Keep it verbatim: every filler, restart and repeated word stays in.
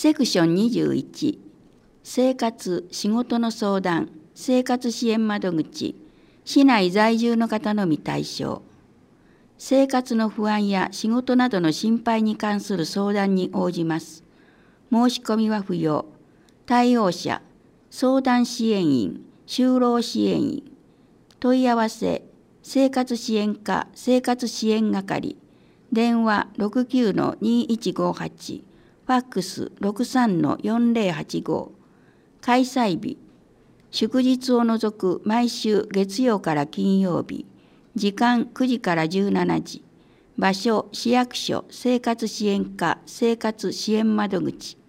セクションにじゅういち、生活・仕事の相談、生活支援窓口、市内在住の方のみ対象。生活の不安や仕事などの心配に関する相談に応じます。申し込みは不要。対応者、相談支援員、就労支援員。問い合わせ、生活支援課生活支援係。電話 ろくきゅうのにいちごはち、ファックス ろくさんのよんぜろはちご。開催日、祝日を除く毎週月曜から金曜日。時間くじからじゅうしちじ。場所、市役所生活支援課生活支援窓口。